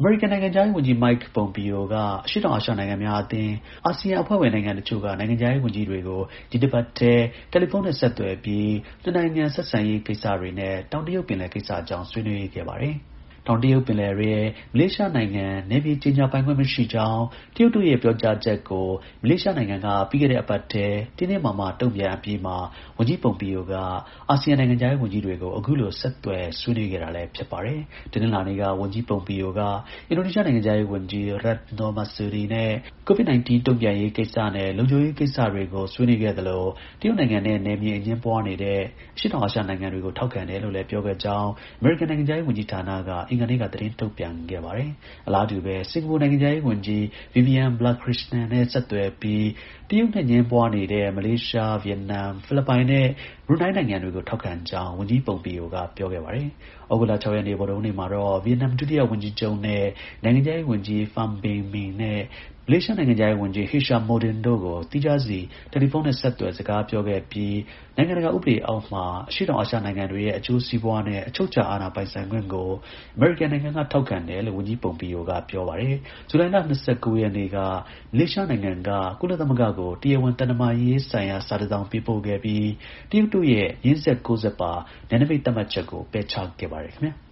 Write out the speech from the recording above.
မေရိကန်နိုင်ငံခြားရေးဝန်ကြီး Mike Pompeo က အရှေ့တောင်အာရှနိုင်ငံများအသင်း အာဆီယံအဖွဲ့ဝင်နိုင်ငံတချို့က နိုင်ငံခြားရေးဝန်ကြီးတွေကို ဒီတစ်ပတ်ထဲ တယ်လီဖုန်းနဲ့ ဆက်သွယ်ပြီး နှစ်နိုင်ငံ ဆက်ဆံရေးကိစ္စတွေနဲ့ တောင်တရုတ်ပင်လယ်ကိစ္စအကြောင်း ဆွေးနွေးခဲ့ပါတယ်။ တောင်တရုတ်ပင်လယ်ထဲ မလေးရှားနိုင်ငံ နယ်မြေကြေညာပိုင်ခွင့်မရှိကြောင်း တရုတ်တို့ရဲ့ ပြောကြားချက်ကို မလေးရှားနိုင်ငံက ပြီးခဲ့တဲ့အပတ်ထဲ တင်းတင်းမာမာ တုံ့ပြန်အပြီးမှာ ဝန်ကြီး Pompeo က အာဆီယံနိုင်ငံခြားရေးဝန်ကြီးတွေကို အခုလို ဆက်သွယ် ဆွေးနွေးခဲ့တာလည်း ဖြစ်ပါတယ်။ တနင်္လာနေ့က ဝန်ကြီး Pompeo က အင်ဒိုနီးရှားနိုင်ငံခြားရေးဝန်ကြီး Retno Marsudi နဲ့ COVID-19 တုံ့ပြန်ရေးကိစ္စနဲ့ လုံခြုံရေးကိစ္စတွေကို ဆွေးနွေးခဲ့သလို တရုတ်နိုင်ငံနဲ့ နယ်မြေအငြင်းပွားနေတဲ့ အရှေ့တောင်အာရှနိုင်ငံတွေကို ထောက်ခံတယ်လို့လည်း ပြောခဲ့ကြောင်း အမေရိကန်နိုင်ငံခြားရေးဝန်ကြီးဌာနက အင်္ဂါနေ့က သတင်းထုတ်ပြန်ခဲ့ပါတယ်။ အလားတူပဲ စင်္ကာပူနိုင်ငံခြားရေးဝန်ကြီး Vivian Balakrishnan နဲ့ ဆက်သွယ်ပြီး တရုတ်နဲ့ အငြင်းပွားနေတဲ့ မလေးရှား၊ ဗီယက်နမ်၊ ဖိလစ်ပိုင်နဲ့ ဘရူနိုင်းနိုင်ငံတွေကို ထောက်ခံကြောင်း ဝန်ကြီး Pompeo က ပြောခဲ့ပါတယ်။ သြဂုတ်လ 6 ရက်နေ့ ဗုဒ္ဓဟူးနေ့မှာတော့ ဗီယက်နမ် ဒုတိယဝန်ကြီးချုပ်နဲ့ နိုင်ငံခြားရေးဝန်ကြီး Pham Binh Minh နဲ့ မလေးရှားနိုင်ငံခြားရေးဝန်ကြီး Hishammuddin တို့ကို သီးခြားစီ တယ်လီဖုန်းနဲ့ ဆက်သွယ် စကားပြောခဲ့ပြီး နိုင်ငံတကာ ဥပဒေအောက်မှာ အရှေ့တောင်အာရှနိုင်ငံတွေရဲ့ အကျိုးစီးပွားနဲ့ အချုပ်အခြာအာဏာပိုင်ဆိုင်ခွင့်ကို အမေရိကန်နိုင်ငံက ထောက်ခံတယ်လို့ ဝန်ကြီး Pompeo က ပြောပါတယ်။ ဇူလိုင်လ ၂၉ ရက်နေ့က မလေးရှားနိုင်ငံက ကုလသမဂ္ဂကို တရားဝင် သံတမန်ရေးဆိုင်ရာ စာတစ်စောင် ပေးပို့ခဲ့ပြီး တရုတ်တို့ရဲ့ ငြင်းဆက် ကိုးဆက်ပါ နယ်နိမိတ် သတ်မှတ်ချက်ကို ပယ်ချခဲ့ပါတယ် ခင်ဗျာ